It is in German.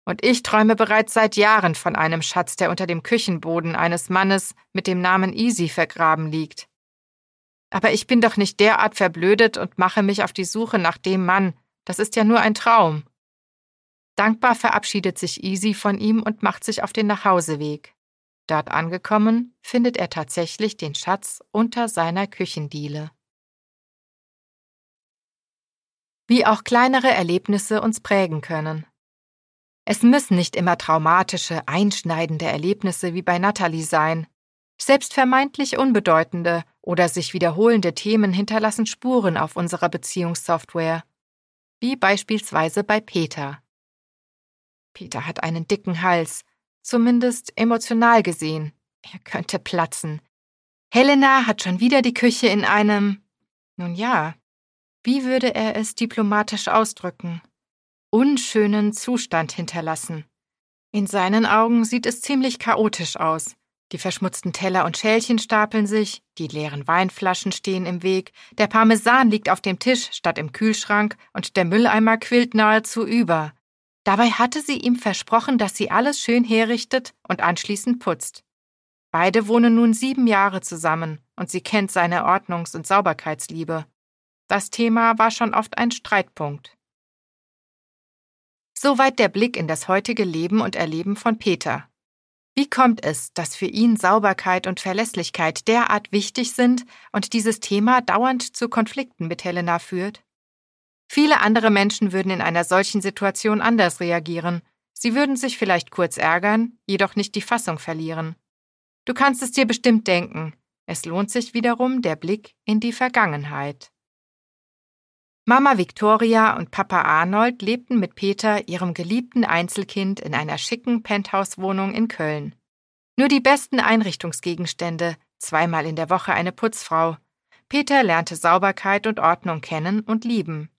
Und ich träume bereits seit Jahren von einem Schatz, der unter dem Küchenboden eines Mannes mit dem Namen Easy vergraben liegt. Aber ich bin doch nicht derart verblödet und mache mich auf die Suche nach dem Mann. Das ist ja nur ein Traum. Dankbar verabschiedet sich Easy von ihm und macht sich auf den Nachhauseweg. Dort angekommen, findet er tatsächlich den Schatz unter seiner Küchendiele. Wie auch kleinere Erlebnisse uns prägen können. Es müssen nicht immer traumatische, einschneidende Erlebnisse wie bei Natalie sein. Selbst vermeintlich unbedeutende oder sich wiederholende Themen hinterlassen Spuren auf unserer Beziehungssoftware. Wie beispielsweise bei Peter. Peter hat einen dicken Hals, zumindest emotional gesehen. Er könnte platzen. Helena hat schon wieder die Küche in einem, nun ja, wie würde er es diplomatisch ausdrücken, unschönen Zustand hinterlassen. In seinen Augen sieht es ziemlich chaotisch aus. Die verschmutzten Teller und Schälchen stapeln sich, die leeren Weinflaschen stehen im Weg, der Parmesan liegt auf dem Tisch statt im Kühlschrank und der Mülleimer quillt nahezu über. Dabei hatte sie ihm versprochen, dass sie alles schön herrichtet und anschließend putzt. Beide wohnen nun 7 Jahre zusammen und sie kennt seine Ordnungs- und Sauberkeitsliebe. Das Thema war schon oft ein Streitpunkt. Soweit der Blick in das heutige Leben und Erleben von Peter. Wie kommt es, dass für ihn Sauberkeit und Verlässlichkeit derart wichtig sind und dieses Thema dauernd zu Konflikten mit Helena führt? Viele andere Menschen würden in einer solchen Situation anders reagieren. Sie würden sich vielleicht kurz ärgern, jedoch nicht die Fassung verlieren. Du kannst es dir bestimmt denken. Es lohnt sich wiederum der Blick in die Vergangenheit. Mama Victoria und Papa Arnold lebten mit Peter, ihrem geliebten Einzelkind, in einer schicken Penthouse-Wohnung in Köln. Nur die besten Einrichtungsgegenstände, 2-mal in der Woche eine Putzfrau. Peter lernte Sauberkeit und Ordnung kennen und lieben.